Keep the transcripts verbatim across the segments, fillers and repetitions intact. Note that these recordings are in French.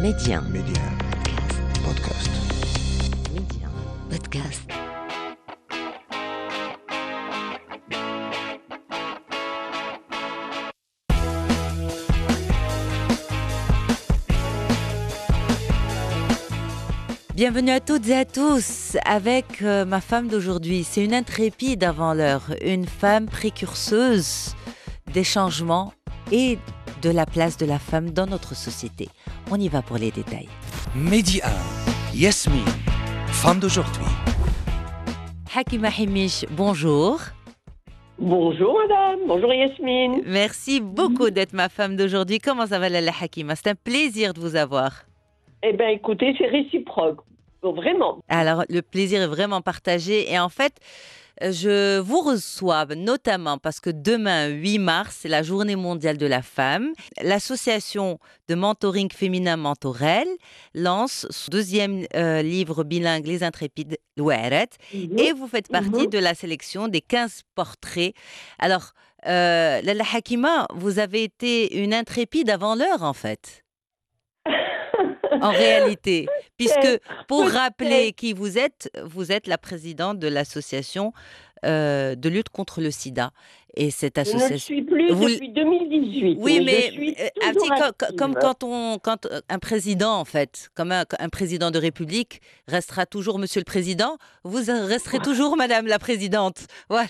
Média. Média. Podcast. Média. Podcast. Bienvenue à toutes et à tous avec euh, ma femme d'aujourd'hui. C'est une intrépide avant l'heure, une femme précurseuse des changements et de la place de la femme dans notre société. On y va pour les détails. Média. Yasmine, femme d'aujourd'hui. Hakima Himish, bonjour. Bonjour madame, bonjour Yasmine. Merci beaucoup d'être ma femme d'aujourd'hui. Comment ça va Lalla Hakima? C'est un plaisir de vous avoir. Eh bien écoutez, c'est réciproque, vraiment. Alors, le plaisir est vraiment partagé et en fait, je vous reçois notamment parce que demain, huit mars, c'est la journée mondiale de la femme. L'association de mentoring féminin Mentorel lance son deuxième euh, livre bilingue, Les Intrépides, Louaret, Mhm. et vous faites partie Mhm. de la sélection des quinze portraits. Alors, euh, Lalla Hakima, vous avez été une intrépide avant l'heure en fait. En réalité, puisque pour rappeler qui vous êtes, vous êtes la présidente de l'association euh, de lutte contre le sida. Et cette Je ne le association... suis plus Vous- depuis deux mille dix-huit, Oui, mais, mais je suis euh, un toujours petit co- co- active. comme quand on, quand euh, un président en fait, comme un, un président de République restera toujours Monsieur le Président, vous resterez toujours Madame la Présidente. Voilà.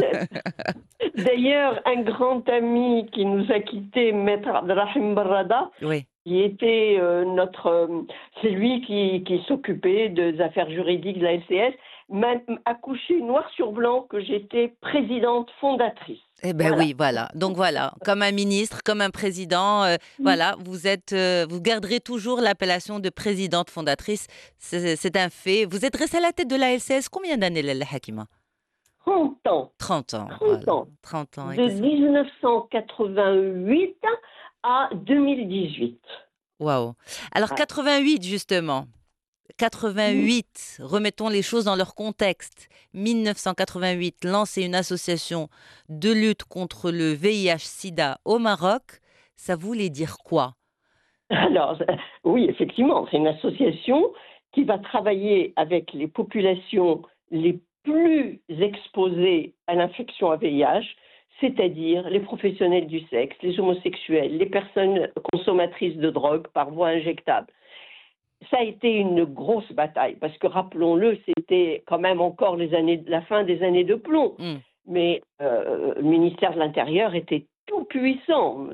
D'ailleurs, un grand ami qui nous a quittés, Maître Abdelrahim Barrada, Oui. qui était euh, notre... euh, c'est lui qui, qui s'occupait des affaires juridiques de la L C S, m'a a couché noir sur blanc que j'étais présidente fondatrice. Eh ben Voilà. oui, voilà. Donc voilà, comme un ministre, comme un président, euh, voilà, vous êtes, euh, vous garderez toujours l'appellation de présidente fondatrice. C'est c'est un fait. Vous êtes restée à la tête de la L C S combien d'années, Lalla Hakima? trente ans. trente ans. trente Voilà. ans. trente ans. et De qu'est-ce que- mille neuf cent quatre-vingt-huit à deux mille dix-huit. Waouh. Alors Ouais. quatre-vingt-huit justement. quatre-vingt-huit, remettons les choses dans leur contexte. mille neuf cent quatre-vingt-huit, lancer une association de lutte contre le V I H-Sida au Maroc, ça voulait dire quoi? Alors, euh, oui, effectivement, c'est une association qui va travailler avec les populations les plus exposées à l'infection à V I H, c'est-à-dire les professionnels du sexe, les homosexuels, les personnes consommatrices de drogue par voie injectable. Ça a été une grosse bataille, parce que rappelons-le, c'était quand même encore les années, la fin des années de plomb. Hmm. Mais euh, le ministère de l'Intérieur était tout puissant.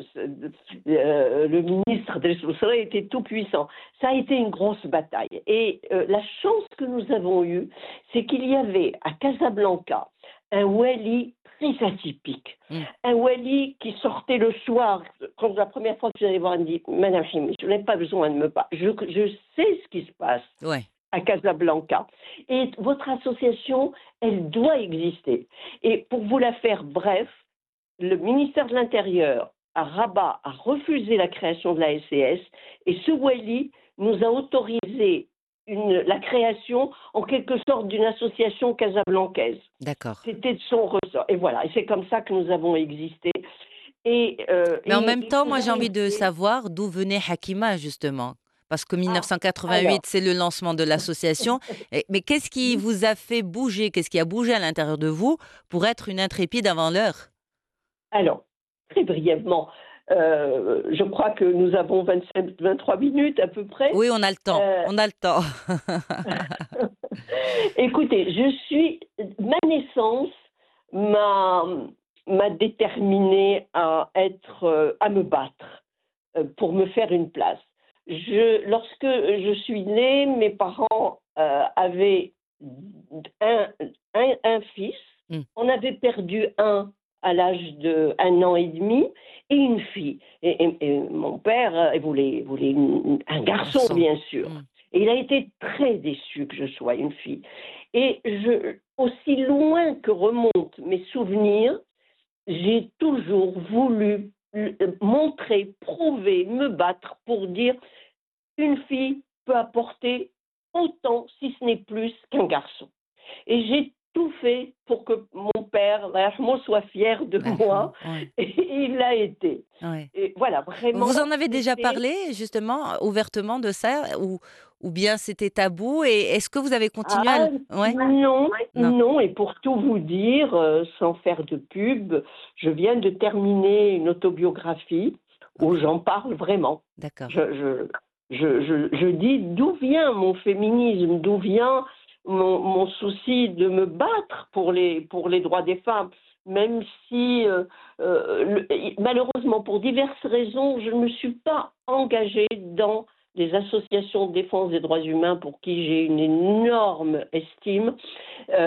Euh, le ministre des Outre-mer était tout puissant. Ça a été une grosse bataille. Et euh, la chance que nous avons eue, c'est qu'il y avait à Casablanca un wali très atypique. Mm. Un wali qui sortait le soir. Quand la première fois que je suis allée voir, elle me dit « Madame Himi, je n'ai pas besoin de me parler. Je, je sais ce qui se passe. » Ouais. À Casablanca. Et votre association, elle doit exister. Et pour vous la faire bref, le ministère de l'Intérieur à Rabat a refusé la création de la L C S et ce wali nous a autorisé une, la création en quelque sorte d'une association casablancaise. D'accord. C'était de son ressort. Et voilà, et c'est comme ça que nous avons existé. Et, euh, Mais en et- même et temps, nous moi, j'ai avons envie de été- savoir d'où venait Hakima, justement. Parce que alors. mille neuf cent quatre-vingt-huit, c'est le lancement de l'association. Et- Mais qu'est-ce qui vous a fait bouger? Qu'est-ce qui a bougé à l'intérieur de vous pour être une intrépide avant l'heure? Alors, très brièvement, euh, je crois que nous avons vingt-sept, vingt-trois minutes à peu près. Oui, on a le temps. Euh, On a le temps. Écoutez, je suis. Ma naissance m'a m'a déterminée à être, euh, à me battre euh, pour me faire une place. Je, lorsque je suis née, mes parents euh, avaient un, un, un fils. Mm. On avait perdu un à l'âge de un an et demi et une fille. Et, et- et mon père euh, voulait, voulait une- un garçon, Garçon. bien sûr. Mm. Et il a été très déçu que je sois une fille. Et je, aussi loin que remontent mes souvenirs, j'ai toujours voulu euh, montrer, prouver, me battre pour dire une fille peut apporter autant, si ce n'est plus, qu'un garçon. Et j'ai tout fait pour que mon père, Allah yarhamou, soit fier de Ah, moi. ouais, Et il l'a été. ouais. Et voilà, vraiment, Vous en avez déjà c'était... parlé justement ouvertement de ça ou, ou bien c'était tabou et est-ce que vous avez continué à... Ah le- Ouais, non, non, non, et pour tout vous dire, euh, sans faire de pub, je viens de terminer une autobiographie où ok, j'en parle vraiment. d'accord. Je, je, je, je, je dis d'où vient mon féminisme, d'où vient mon, mon souci de me battre pour les, pour les droits des femmes, même si, euh, euh, le- malheureusement, pour diverses raisons, je ne me suis pas engagée dans des associations de défense des droits humains pour qui j'ai une énorme estime, euh,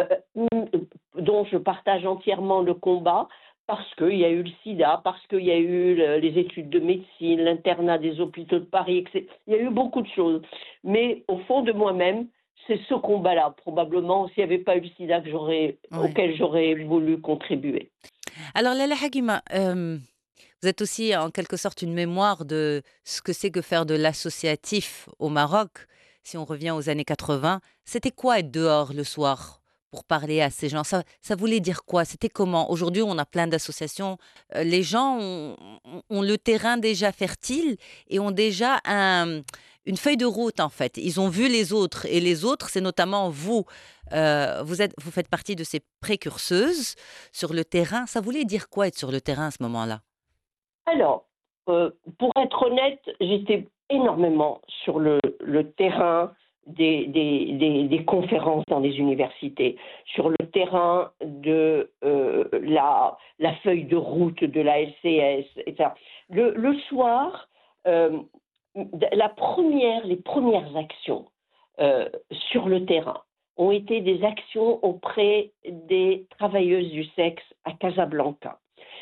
dont je partage entièrement le combat, parce qu'il y a eu le sida, parce qu'il y a eu le- les études de médecine, l'internat des hôpitaux de Paris, et cetera. Il y a eu beaucoup de choses. Mais au fond de moi-même, c'est ce combat-là, probablement, s'il n'y avait pas eu le sida, que j'aurais, Ouais. auquel j'aurais voulu contribuer. Alors Lala Hakima, euh, vous êtes aussi en quelque sorte une mémoire de ce que c'est que faire de l'associatif au Maroc. Si on revient aux années quatre-vingts, c'était quoi être dehors le soir pour parler à ces gens? Ça, ça voulait dire quoi? C'était comment? Aujourd'hui, on a plein d'associations. Euh, les gens ont, ont- ont le terrain déjà fertile et ont déjà un- une feuille de route en fait. Ils ont vu les autres et les autres, c'est notamment vous. Euh, vous êtes, vous faites partie de ces précurseuses sur le terrain. Ça voulait dire quoi être sur le terrain à ce moment-là? Alors, euh, pour être honnête, j'étais énormément sur le, le terrain des, des, des, des conférences dans les universités, sur le terrain de euh, la, la feuille de route de la L C S, et cetera. Le, le soir, euh, la première, les premières actions euh, sur le terrain ont été des actions auprès des travailleuses du sexe à Casablanca.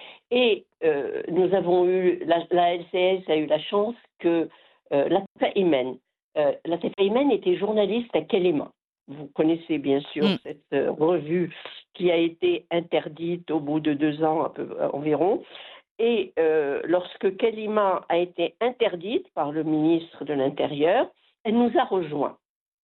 Et euh, nous avons eu, la, la L C S a eu la chance que euh, Latifa Imen, euh, Latifa Imen était journaliste à Kelema. Vous connaissez bien sûr Mm. cette euh, revue qui a été interdite au bout de deux ans un peu, euh, environ. Et euh, lorsque Kelima a été interdite par le ministre de l'Intérieur, elle nous a rejoints.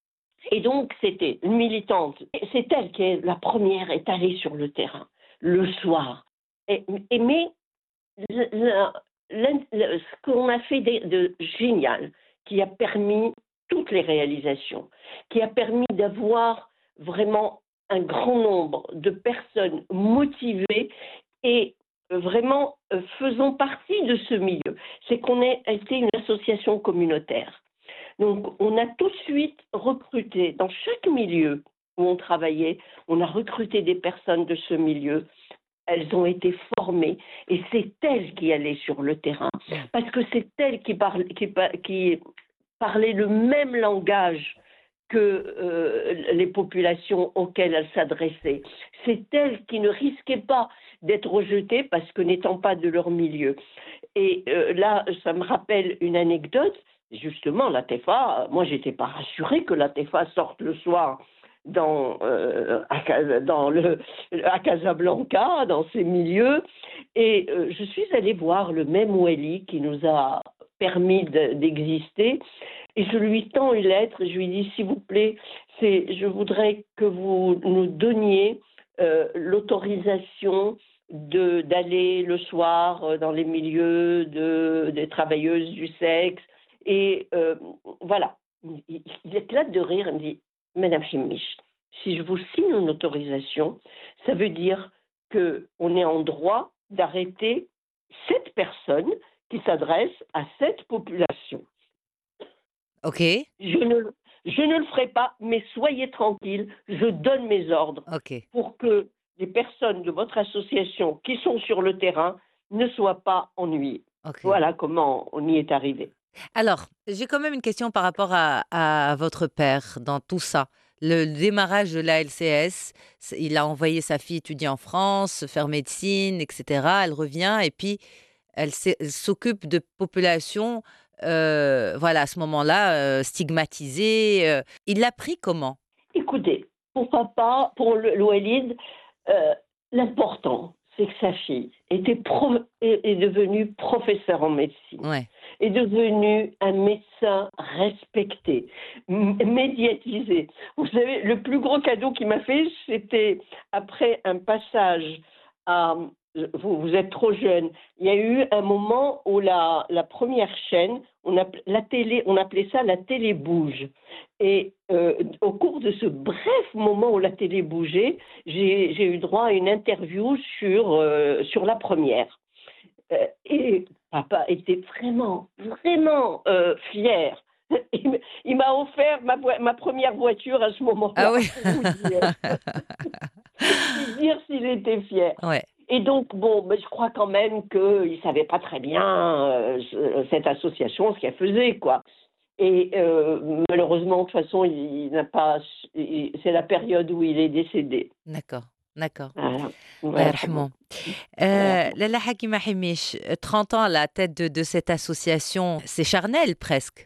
Et donc, c'était une militante. C'est elle qui est la première est allée sur le terrain, le soir. Et, et mais le- le- le- le- ce qu'on a fait de, de génial, qui a permis toutes les réalisations, qui a permis d'avoir vraiment un grand nombre de personnes motivées et vraiment euh, faisant partie de ce milieu, c'est qu'on a été une association communautaire. Donc, on a tout de suite recruté, dans chaque milieu où on travaillait, on a recruté des personnes de ce milieu. Elles ont été formées et c'est elles qui allaient sur le terrain parce que c'est elles qui, parlent, qui, qui parlaient le même langage que euh, les populations auxquelles elles s'adressaient. C'est elles qui ne risquaient pas d'être rejetées parce que n'étant pas de leur milieu. Et euh, là, ça me rappelle une anecdote. Justement, la T E F A, moi, j'étais pas rassurée que la T E F A sorte le soir dans, euh, à, dans le, à Casablanca, dans ces milieux. Et euh, je suis allée voir le même Oueli qui nous a permis de, d'exister. Et je lui tends une lettre, je lui dis, s'il vous plaît, c'est, je voudrais que vous nous donniez euh, l'autorisation de, d'aller le soir dans les milieux de, des travailleuses du sexe. Et euh, voilà, il, il éclate de rire, il me dit, Madame Chimich, si je vous signe une autorisation, ça veut dire qu'on est en droit d'arrêter cette personne qui s'adresse à cette population. Ok, Je ne, je ne le ferai pas, mais soyez tranquille, je donne mes ordres ok, pour que les personnes de votre association qui sont sur le terrain ne soient pas ennuyées. ok. Voilà comment on y est arrivé. Alors, j'ai quand même une question par rapport à, à votre père dans tout ça. Le démarrage de la L C S, c'est- il a envoyé sa fille étudier en France, faire médecine, et cetera. Elle revient et puis elle s'est- elle s'occupe de populations, euh, voilà, à ce moment-là, euh, stigmatisées. euh. Il l'a pris comment? Écoutez, pour papa, pour le, le Walid, euh, l'important, c'est que sa fille était pro- est, est devenue professeure en médecine. Ouais, est devenu un médecin respecté, m- médiatisé. Vous savez, le plus gros cadeau qu'il m'a fait, c'était après un passage à... Vous, vous êtes trop jeune. Il y a eu un moment où la, la première chaîne, on appel- la télé, on appelait ça la télé bouge. Et euh, au cours de ce bref moment où la télé bougeait, j'ai j'ai eu droit à une interview sur, euh, sur la première. Euh, et papa était vraiment, vraiment euh, fier. Il m- il m'a offert ma, voi- ma première voiture à ce Ah moment-là, oui. pour vous dire, pour dire s'il était fier. Ouais. Et donc, bon, mais je crois quand même qu'il ne savait pas très bien euh, ce- cette association, ce qu'elle faisait, quoi. Et euh, malheureusement, de toute façon, il, il n'a pas. il- C'est la période où il est décédé. D'accord, d'accord. Voilà. Allah Voilà. yarhamou. Voilà. Euh, Lalla Hakima Himish, euh, trente ans à la tête de, de cette association, c'est charnel presque.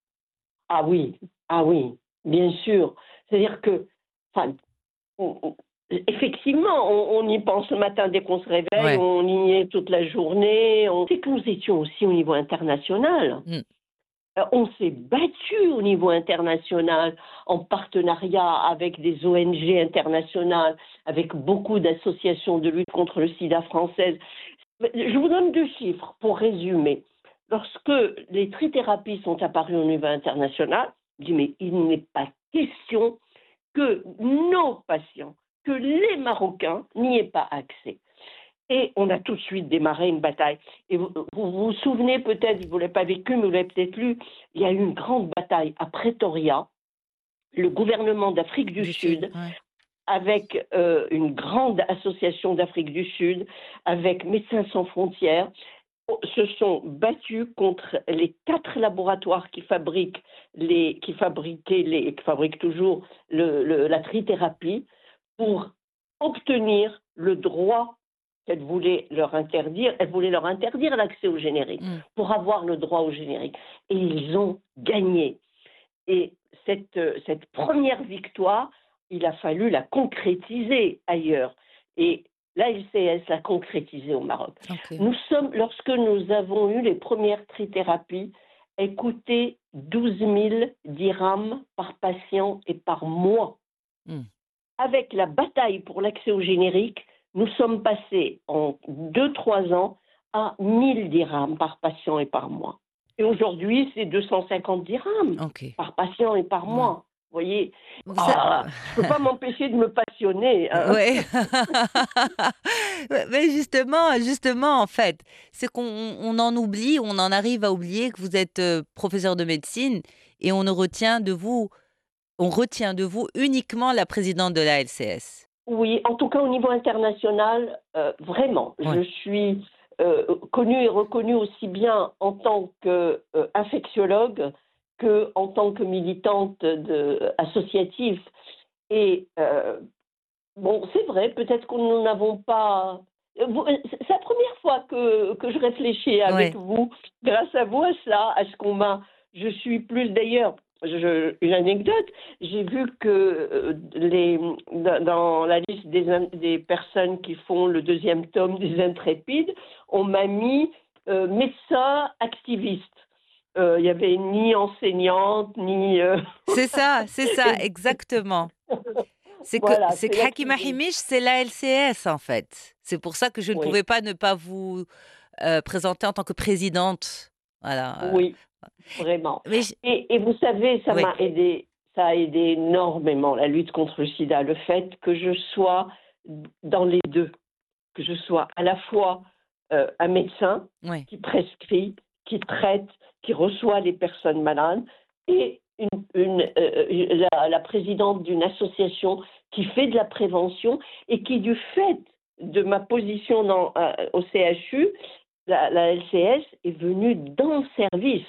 Ah oui, ah oui, bien sûr. C'est-à-dire que, enfin, on- on- effectivement, on, on y pense le matin dès qu'on se réveille, Ouais. on y est toute la journée. On... C'est que nous étions aussi au niveau international. Mm. Euh, On s'est battu au niveau international en partenariat avec des O N G internationales, avec beaucoup d'associations de lutte contre le sida françaises. Je vous donne deux chiffres pour résumer. Lorsque les trithérapies sont apparues au niveau international, je dis mais il n'est pas question que nos patients, que les Marocains n'y aient pas accès. Et on a tout de suite démarré une bataille. Et vous vous, vous souvenez peut-être, vous ne l'avez pas vécu, mais vous l'avez peut-être lu, il y a eu une grande bataille à Pretoria. Le gouvernement d'Afrique du Du Sud, Sud, ouais. avec euh, une grande association d'Afrique du Sud, avec Médecins sans frontières, se sont battus contre les quatre laboratoires qui fabriquent les, qui fabriquaient les, qui fabriquent toujours le, le, la trithérapie pour obtenir le droit qu'elle voulait leur interdire. Elle voulait leur interdire l'accès au générique Mm. pour avoir le droit au générique. Et ils ont gagné. Et cette, cette première victoire, il a fallu la concrétiser ailleurs. Et l'A L C S l'a concrétisée au Maroc. Ok. Nous sommes, lorsque nous avons eu les premières trithérapies, elles coûtaient douze mille dirhams par patient et par mois. Mm. Avec la bataille pour l'accès au générique, nous sommes passés en deux trois ans à mille dirhams par patient et par mois. Et aujourd'hui, c'est deux cent cinquante dirhams Ok. par patient et par Ouais. mois. Vous voyez, Vous sa- ah, je ne peux pas m'empêcher de me passionner. Hein. Ouais. Ouais, mais justement, justement, en fait, c'est qu'on on en oublie, on en arrive à oublier que vous êtes euh, professeur de médecine et on ne retient de vous, on retient de vous uniquement la présidente de la L C S. Oui, en tout cas au niveau international, euh, vraiment, Ouais. je suis euh, connue et reconnue aussi bien en tant qu'infectiologue que en tant que militante de, associative. Et euh, bon, c'est vrai, peut-être que nous n'avons pas. Vous- C'est la première fois que, que je réfléchis avec Ouais. vous, grâce à vous, à cela, à ce qu'on m'a. Je suis plus d'ailleurs. Je- une anecdote, j'ai vu que euh, les, dans dans la liste des, in- des personnes qui font le deuxième tome des Intrépides, on m'a mis euh, médecin activiste. Euh, Il n'y avait ni enseignante, ni. euh, C'est ça, c'est ça, et- exactement. C'est que, voilà, c'est c'est que Hakima l'activiste. Himish, c'est la L C S, en fait. C'est pour ça que je ne Oui, pouvais pas ne pas vous euh, présenter en tant que présidente. Voilà. euh. oui. Vraiment. Mais je- Et, et vous savez, ça oui, m'a aidé, ça a aidé énormément la lutte contre le sida, le fait que je sois dans les deux, que je sois à la fois euh, un médecin oui, qui prescrit, qui traite, qui reçoit les personnes malades, et une, une, euh, la, la présidente d'une association qui fait de la prévention et qui, du fait de ma position dans, euh, au C H U, la, la L C S est venue dans le service.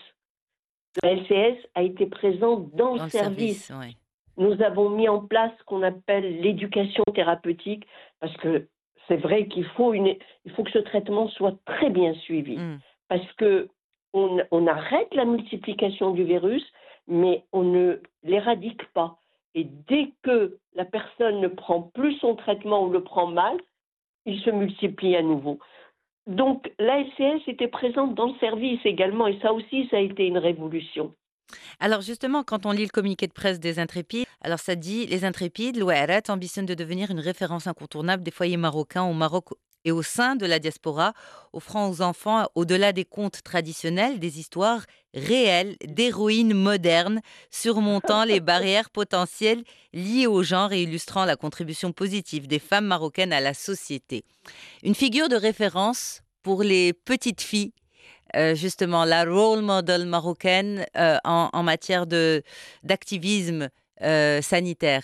La L C S a été présente dans le dans le service. service, oui. Nous avons mis en place ce qu'on appelle l'éducation thérapeutique, parce que c'est vrai qu'il faut, une, il faut que ce traitement soit très bien suivi. Mm. Parce que on, on arrête la multiplication du virus, mais on ne l'éradique pas. Et dès que la personne ne prend plus son traitement ou le prend mal, il se multiplie à nouveau. donc l'A L C S était présente dans le service également, et ça aussi, ça a été une révolution. Alors justement, quand on lit le communiqué de presse des Intrépides, alors ça dit: «Les Intrépides, l'Ouarat ambitionne de devenir une référence incontournable des foyers marocains au Maroc et au sein de la diaspora, offrant aux enfants, au-delà des contes traditionnels, des histoires réelles d'héroïnes modernes, surmontant les barrières potentielles liées au genre et illustrant la contribution positive des femmes marocaines à la société. Une figure de référence pour les petites filles, euh, justement, la role model marocaine euh, en, en matière de d'activisme euh, sanitaire.»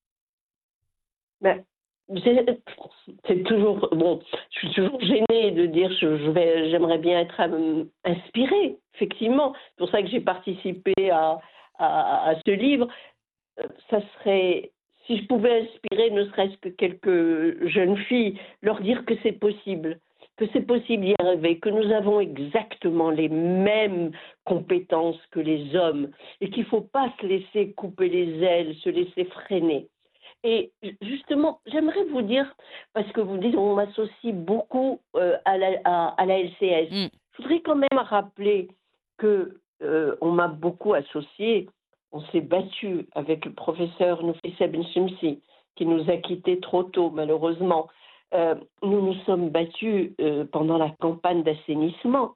Ben, c'est c'est toujours bon. Je suis toujours gênée de dire je, je vais, j'aimerais bien être euh, inspirée. Effectivement, c'est pour ça que j'ai participé à, à, à ce livre. Euh, Ça serait, si je pouvais inspirer, ne serait-ce que quelques jeunes filles, leur dire que c'est possible, que c'est possible d'y arriver, que nous avons exactement les mêmes compétences que les hommes et qu'il ne faut pas se laisser couper les ailes, se laisser freiner. Et justement, j'aimerais vous dire, parce que vous dites on m'associe beaucoup euh, à, la, à, à la L C S, Mm. je voudrais quand même rappeler que euh, on m'a beaucoup associé, on s'est battu avec le professeur Noufissa Ben Chemsi, qui nous a quittés trop tôt, malheureusement. Euh, nous nous sommes battus euh, pendant la campagne d'assainissement.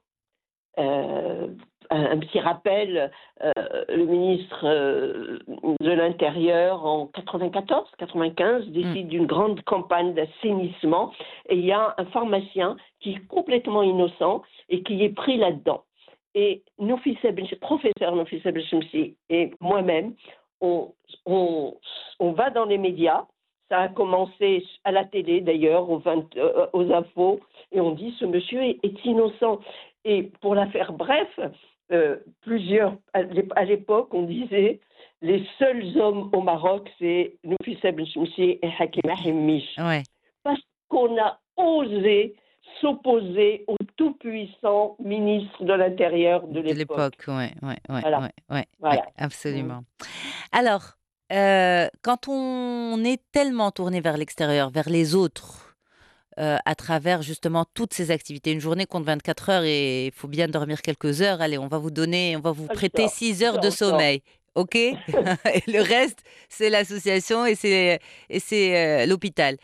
Euh, un, un petit rappel, euh, le ministre euh, de l'Intérieur en quatre-vingt-quatorze quatre-vingt-quinze Mm. décide d'une grande campagne d'assainissement et il y a un pharmacien qui est complètement innocent et qui est pris là-dedans. Et Nofissa Ben- professeur Nofissa Benchemsi et moi-même, on, on, on va dans les médias. Ça a commencé à la télé d'ailleurs, aux, vingt, euh, aux infos, et on dit ce monsieur est, est innocent. Et pour la faire bref, euh, plusieurs, à l'époque, on disait les seuls hommes au Maroc, c'est Nofissa Benchemsi et Hakima Hemmiche. Ouais. Parce qu'on a osé s'opposer au tout-puissant ministre de l'Intérieur de De l'époque. l'époque, ouais, ouais, ouais, Voilà. ouais, ouais, ouais, Voilà. absolument. Alors, euh, quand on est tellement tourné vers l'extérieur, vers les autres, euh, à travers justement toutes ces activités, une journée compte vingt-quatre heures et il faut bien dormir quelques heures. Allez, on va vous donner, on va vous Ah, je prêter dors, six je heures de dors, je dors. sommeil. OK? Et le reste, c'est l'association et c'est et c'est euh, l'hôpital.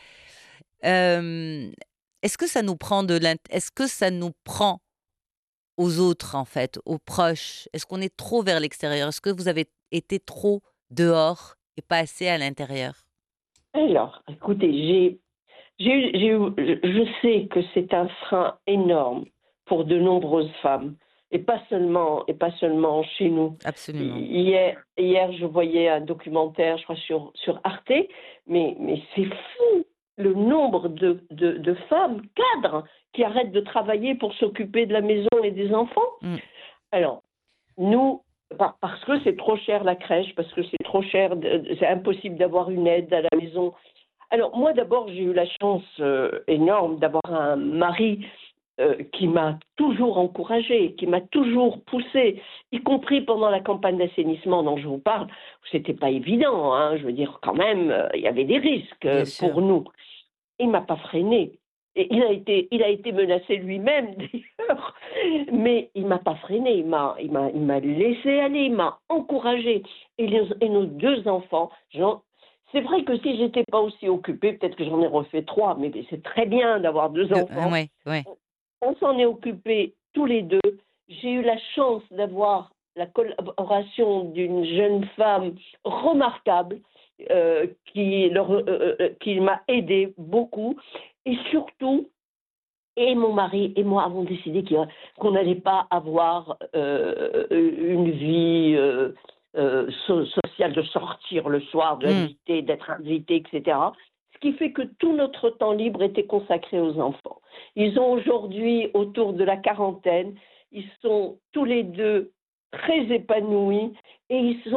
Euh, est-ce que ça nous prend de l'int- est-ce que ça nous prend aux autres, en fait, aux proches? Est-ce qu'on est trop vers l'extérieur? Est-ce que vous avez été trop dehors et pas assez à l'intérieur? Alors, écoutez, j'ai, j'ai, eu- j'ai eu- je je sais que c'est un frein énorme pour de nombreuses femmes, et pas seulement, et pas seulement chez nous. Absolument. Hier, hier, je voyais un documentaire, je crois, sur, sur Arte, mais, mais c'est fou le nombre de, de, de femmes cadres qui arrêtent de travailler pour s'occuper de la maison et des enfants. Mm. Alors, nous, par- parce que c'est trop cher la crèche, parce que c'est trop cher, de- c'est impossible d'avoir une aide à la maison. Alors, moi, d'abord, j'ai eu la chance euh, énorme d'avoir un mari euh, qui m'a toujours encouragée, qui m'a toujours poussée, y compris pendant la campagne d'assainissement dont je vous parle. C'était pas évident, hein, je veux dire, quand même, euh, il y avait des risques Bien euh, sûr. pour nous. Il m'a pas freiné. Et il a été, il a été menacé lui-même d'ailleurs, mais il m'a pas freiné. Il m'a, il m'a, il m'a laissé aller, il m'a encouragé. Et, les- et nos deux enfants, j'en- c'est vrai que si j'étais pas aussi occupée, peut-être que j'en ai refait trois, mais c'est très bien d'avoir deux De, euh, enfants. ouais, ouais. On s'en est occupés tous les deux. J'ai eu la chance d'avoir la collaboration d'une jeune femme remarquable euh, qui, leur, euh, euh, qui m'a aidé beaucoup. Et surtout, et mon mari et moi avons décidé qu'il- qu'on n'allait pas avoir euh, une vie euh, euh, so- sociale, de sortir le soir, Mm. d'inviter, d'être invité, et cetera. Ce qui fait que tout notre temps libre était consacré aux enfants. Ils ont aujourd'hui autour de la quarantaine, ils sont tous les deux très épanouis et ils sont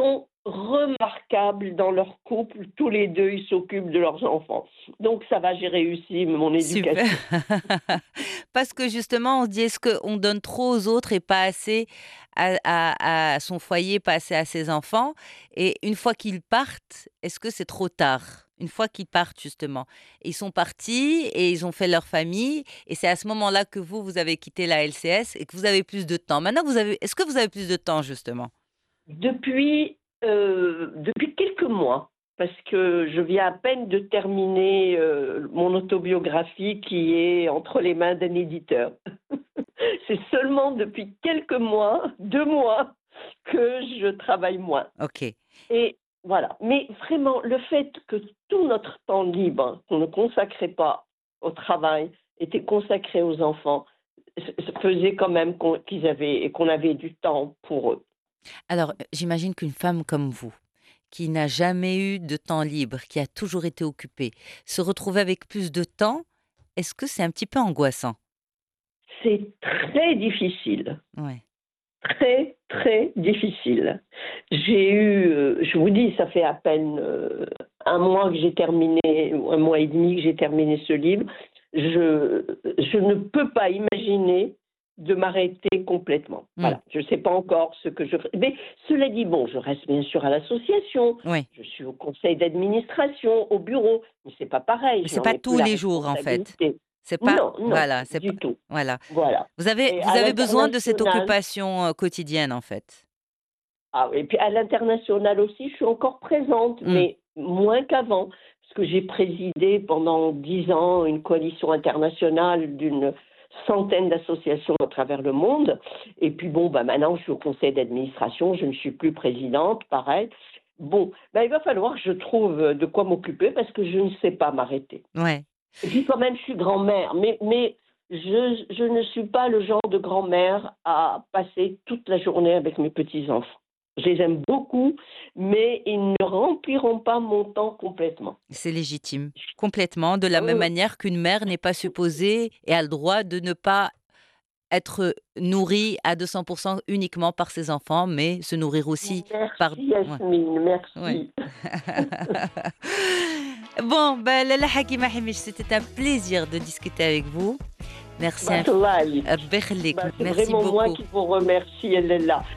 remarquables dans leur couple. Tous les deux, ils s'occupent de leurs enfants. Donc ça va, j'ai réussi mon Super. éducation. Parce que justement, on se dit, est-ce qu'on donne trop aux autres et pas assez à, à- à son foyer, pas assez à ses enfants? Et une fois qu'ils partent, est-ce que c'est trop tard? Une fois qu'ils partent, justement. Ils sont partis et ils ont fait leur famille. Et c'est à ce moment-là que vous, vous avez quitté la L C S et que vous avez plus de temps. Maintenant, vous avez, est-ce que vous avez plus de temps, justement? Depuis, euh, depuis quelques mois, parce que je viens à peine de terminer euh, mon autobiographie qui est entre les mains d'un éditeur. C'est seulement depuis quelques mois, deux mois, que je travaille moins. Ok. Et voilà. Mais vraiment, le fait que tout notre temps libre, qu'on ne consacrait pas au travail, était consacré aux enfants, faisait quand même qu'on, qu'ils avaient, et qu'on avait du temps pour eux. Alors, euh, j'imagine qu'une femme comme vous, qui n'a jamais eu de temps libre, qui a toujours été occupée, se retrouver avec plus de temps, est-ce que c'est un petit peu angoissant? C'est très difficile. Ouais. Très, très difficile. J'ai eu, euh, je vous dis, ça fait à peine euh, un mois que j'ai terminé, ou un mois et demi que j'ai terminé ce livre. Je, je ne peux pas imaginer de m'arrêter complètement. Mm. Voilà, je ne sais pas encore ce que je ferai. Mais cela dit, bon, je reste bien sûr à l'association, Oui. je suis au conseil d'administration, au bureau, mais c'est pas pareil, Mais je c'est n'en pas ai plus tous la les jours, en fait. responsabilité. C'est pas, Non, non, voilà, c'est pas, du tout. voilà. Voilà. Vous avez, Et vous à avez besoin de cette l'international, occupation euh, quotidienne, en fait. ah, et puis à l'international aussi, je suis encore présente, Mm. mais moins qu'avant, parce que j'ai présidé pendant dix ans une coalition internationale d'une centaine d'associations à travers le monde. Et puis bon, bah maintenant je suis au conseil d'administration, je ne suis plus présidente, pareil. Bon, bah, il va falloir que je trouve de quoi m'occuper parce que je ne sais pas m'arrêter. Ouais. Et puis quand même, je suis grand-mère, mais, mais je, je ne suis pas le genre de grand-mère à passer toute la journée avec mes petits-enfants. Je les aime beaucoup, mais ils ne rempliront pas mon temps complètement. C'est légitime, complètement, de la même Euh, manière qu'une mère n'est pas supposée et a le droit de ne pas être nourrie à deux cents pour cent uniquement par ses enfants, mais se nourrir aussi par... Merci Ouais, Yasmine, ouais. merci. Bon, ben, Lalla Hakima Hamish, c'était un plaisir de discuter avec vous. Merci, inf- Bah, Ali. Rabbi yakhlik. Bah, c'est Merci vraiment moi beaucoup. qui vous remercie, elle est là.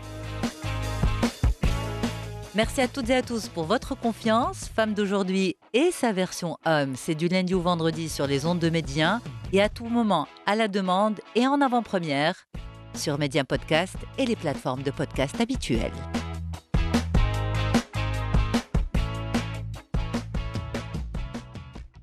Merci à toutes et à tous pour votre confiance. Femme d'aujourd'hui et sa version homme, c'est du lundi au vendredi sur les ondes de Médien et à tout moment à la demande et en avant-première sur Médien Podcast et les plateformes de podcast habituelles.